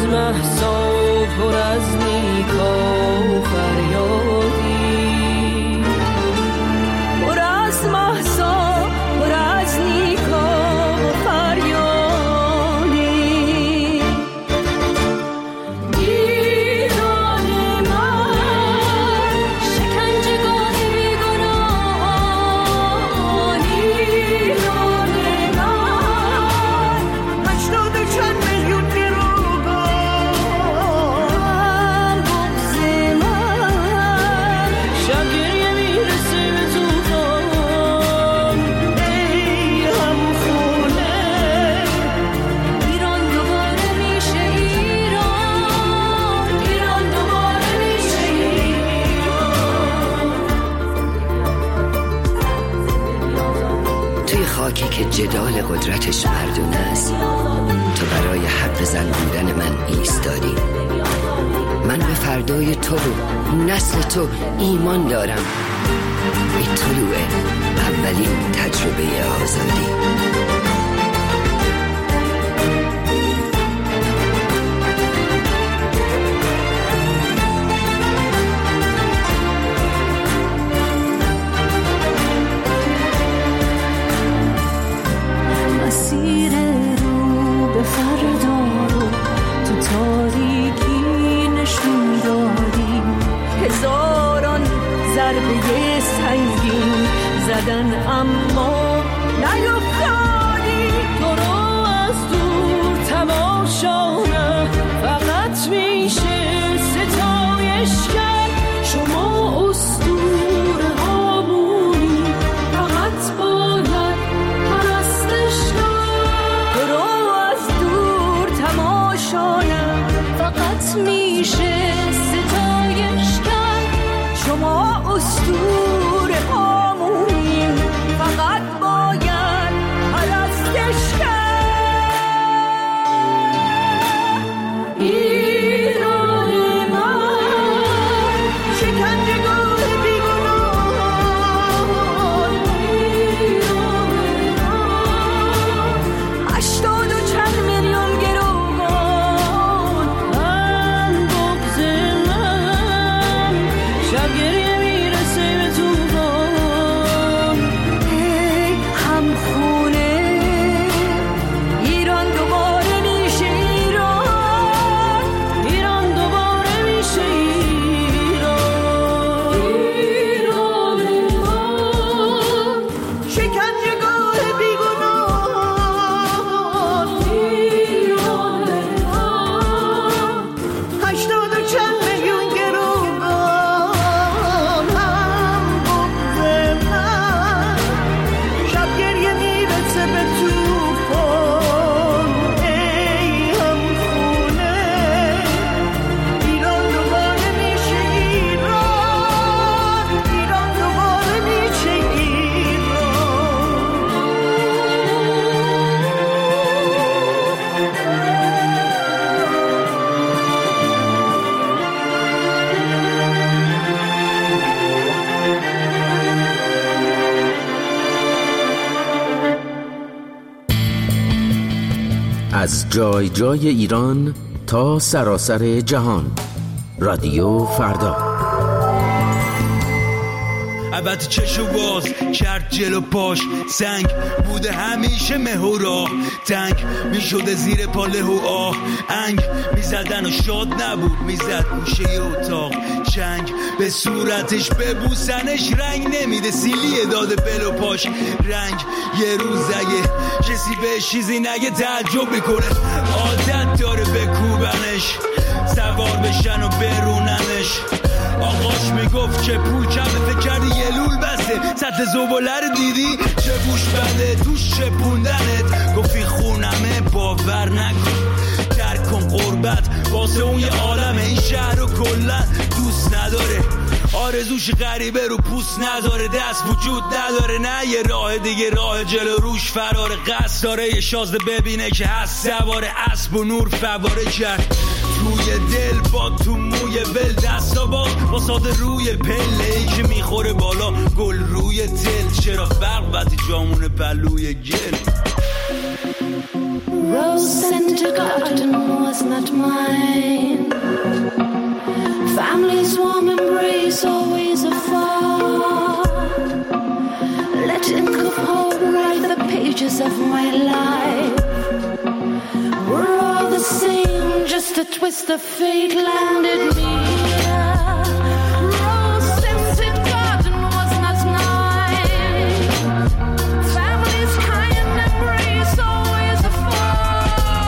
مهسا پر از نیکا فریادی، پر از مهسا پر از نیکا فریادی. ایران من شکنجهگاه بیگناهان، ایران من 80 چند میلیون گروگان، بغض من شب گریه میرسه به طوفان. ای همخونه ایران دوباره میشه ایران، ایران دوباره میشه ایران. توی خاکی که جدال قدرتش مردونه است، تو برای حرف زن بودن من ایستادی. من به فردای تو و نسل تو ایمان دارم. به طلوع اولین تجربه آزادی. مسیر رو به فردا رو تو تاریکی نشون دادی، هزاران ضربه سنگین زدن اما نیفتادی. تو رو از دور تماشا نه فقط میشه ستایش کرد، شما اسطوره هامونی فقط باید پرستش کرد. تو رو از دور تماشا نه فقط میشه ستایش کرد، شما اسطوره هامونی فقط باید پرستش کرد. ایران من شکنجهگاه بیگناهان، ایران من 80 و چند میلیون گروگان، هم بغض من شب گریه میرسه به طوفان. ای همخونه ایران دوباره میشه ایران، ایران دوباره میشه ایران. ایران من شکنجهگاه بیگناهان، ایران من 80 و چند میلیون گروگان، هم بغض من شب گریه میرسه به طوفان. ای همخونه ایران دوباره میشه ایران، ایران دوباره میشه از جای جای ایران تا سراسر جهان. رادیو فردا. البته چشو باز کرد جلو پاش، سنگ بوده همیشه مهورا، تنگ میشده زیر پاله و آه، انگ میزدن و شاد نبود، میزد گوشه اتاق، چنگ به صورتش ببوسنش رنگ نمیده، سیلیه داده بلو پاش رنگ. یه روز اگه کسی به چیزی نگه تعجب میکنه، عادت داره بکوبنش، سوار بشن و بروننش. آقاش میگفت که پول کمه، فکر کردی یه لول بسته، سطح زباله رو دیدی چه بوش بده توش چپوندنت. گفتی خونمه باور نکن، درک کن قربت واسه اون یه عالمه، این شهر رو کلن دوست نداره، آرزوش غریبه رو پوست نداره، دست وجود نداره، نه یه راه دیگه راه جلو روش فراره، قصد داره یه شازده ببینه که هست سوار اسب و نور فواره کرد توی دل با تو موی ول، دستا با ساده روی پله ای که میخوره بالا گل روی دل. چرا فرق وقتی جامون پلوی گل rose-scented garden was not mine. Family's warm embrace always afar. Let ink of hope write the pages of my life. We're all the same, just a twist of fate landed me. Rose-scented garden was not mine. Family's kind embrace always afar.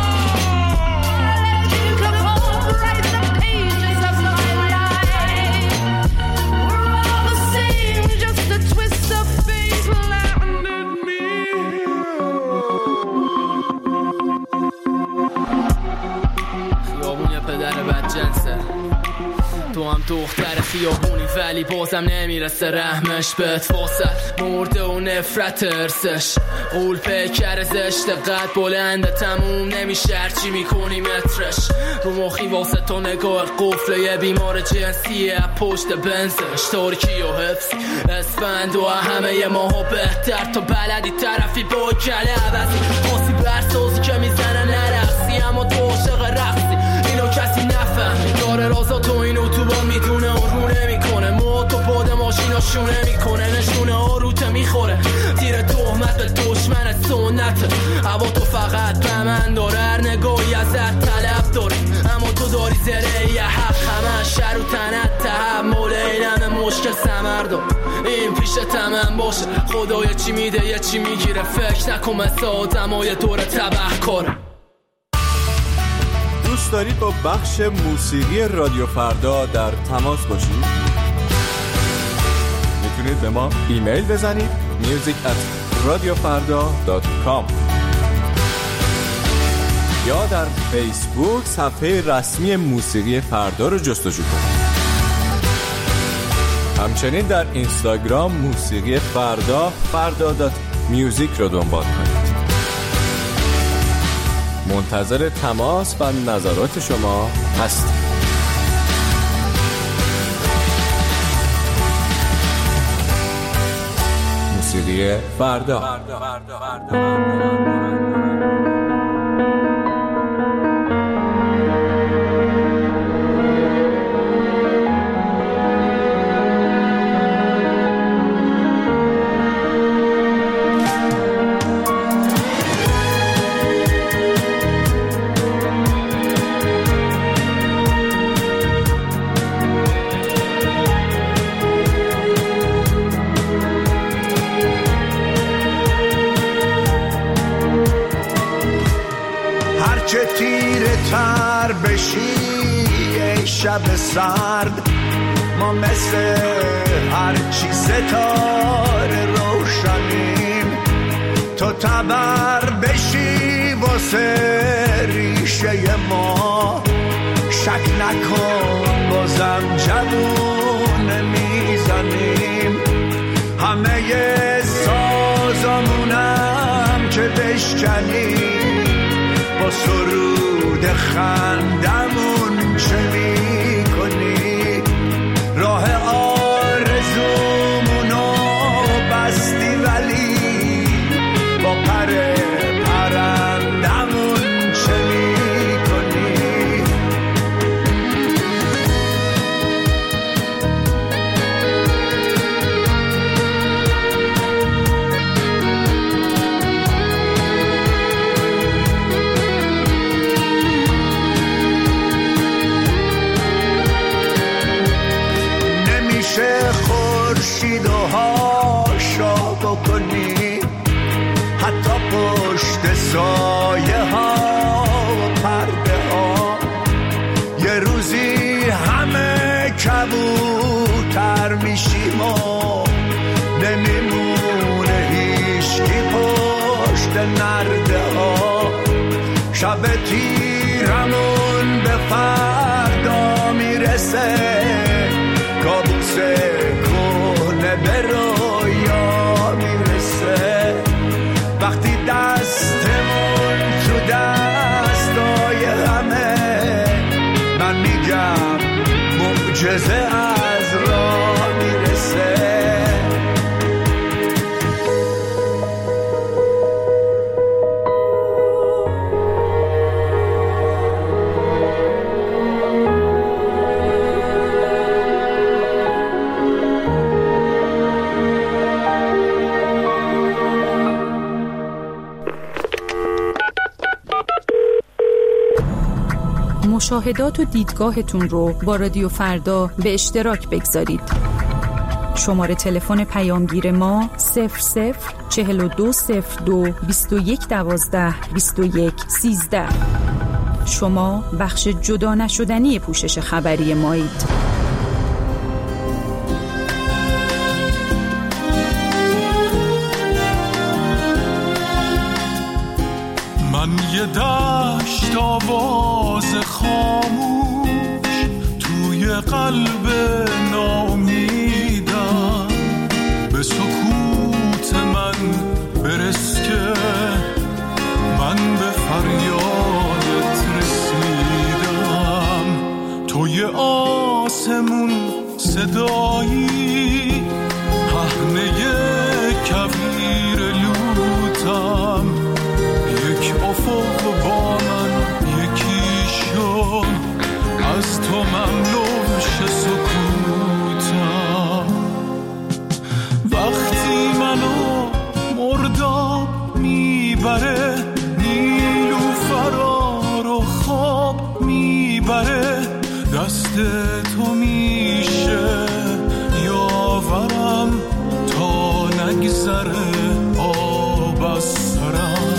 Let ink of hope write the pages of my life. We're all the same, just a twist of fate landed me. خیابون پدر بدجنسه، تو هم دختر خیابونی ولی بازم نمیرسه رحمش بهت. فاصل مرده و نفرت ارسش قول پیکر زشت قد بلنده تموم نمیشه هرچی میکنی مترش. رو مخی واسه تو نگاه قفله یه بیمار جنسیه پشت بنزش. ترکی و حفظ اسفند و همه ماها بهتر تو بلدی طرفی با کله عوضی خاصی برسازی که میزنه نرقصی اما تو عاشق رقصی اینو کسی نفهمی. داره رازا تو اینو تو با میدونه و رو نمیکنه ما تو باد ماشینا شونه میکنه نشونه آروته میخوره تیر تهمت به دشمن سنت. هوا تو فقط به من داره هر نگاهی ازت طلب داره اما تو داری زره یه حق همه شر و تنت تحمل اینم مشکل سمردم این پیش تمام باشه خدا یه چی میده یه چی میگیره فکر نکن مثل آدمای دور تبه کاره. دوست دارید با بخش موسیقی رادیو فردا در تماس باشید؟ میتونید به ما ایمیل بزنید music@radiofarda.com یا در فیسبوک صفحه رسمی موسیقی فردا رو جستجو کنید. همچنین در اینستاگرام موسیقی فردا فردا.music رو دنبال کنید. منتظر تماس و نظرات شما هستیم. موسیقی فردا. چه تیره تر بشی ای شب سرد ما مثل هرچی ستاره روشنیم. تو تبر بشی واسه ریشه ما شک نکن بازم جوون میزنیم. همه سازمونم که بشکنیم با سرود خندمون چه می کنی. راه آرزومونو بستی ولی با پر پرندمون چه می کنی. خورشید و هاشا بکنی حتی پشت سایه ها و پرده ها. یه روزی همه کبوتر میشیم و نمیمونه هیچکی پشت نرده ها. شب تیرمون به فردا میرسه کابوس کنه به رویا میرسه. وقتی دستمون تو دستای همه من میگم معجزه از راه میرسه. مشاهدات و دیدگاهتون رو با رادیو فردا به اشتراک بگذارید. شماره تلفن پیامگیر ما 004202 2112 2113. شما بخش جدا نشدنی پوشش خبری مایید. من یه دشت آواز خاموش توی قلب نامیدم، به سکوت من برس که من به فریادت رسیدم. توی آسمون صدایی پهنه کویر لوتم، یک افق با من یکی شد، از تو ممنوش سکوتم. وقتی منو مرداب میبره، نیلوفرا رو خواب میبره، دست تو میشه یاورم تا نگذره آب از سرم.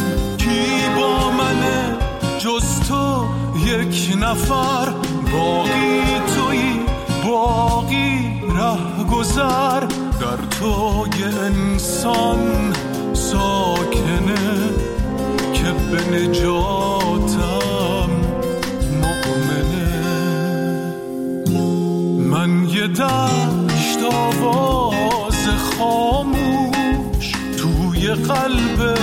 جز تو یک نفر، باقی تویی، باقی ره گذر، در تو یه انسان ساکنه که به نجاتم مؤمنه. من یه دشت آواز خاموش توی قلب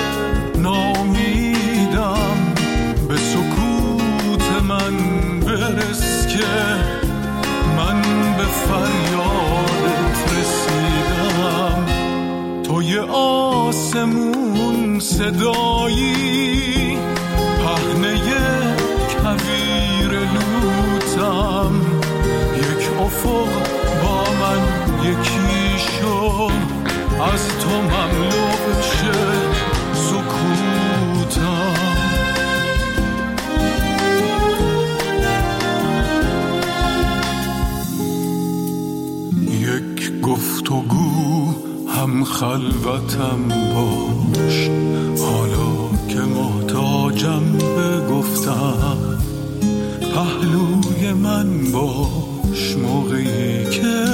نامیدم، به سکوت من برس که من به فریادت رسیدم. توی آسمون صدایی پهنه کویر لوتم، یک افق با من یکی شد، از تو مملو شه سکوتم. گفتگو هم خلوتم باش، حالا که محتاجم به گفتم، پهلوی من باش موقعی که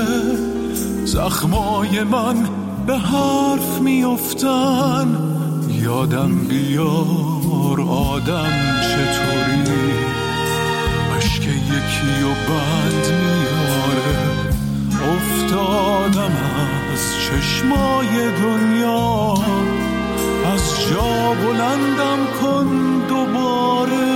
زخمای من به حرف میافتن. یادم بیار آدم چطوری، اشک یکی و بند میاره. افتادم از چشمای دنیا، از جا بلندم کن دوباره.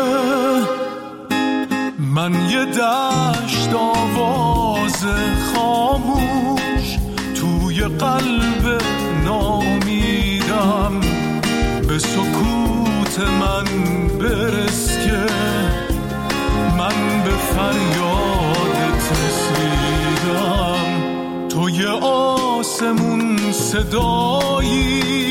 من یه دشت آواز خاموش توی قلب نامیدم، به سکوت من برس که من به فریادت رسیدم. توی آسمون صدایی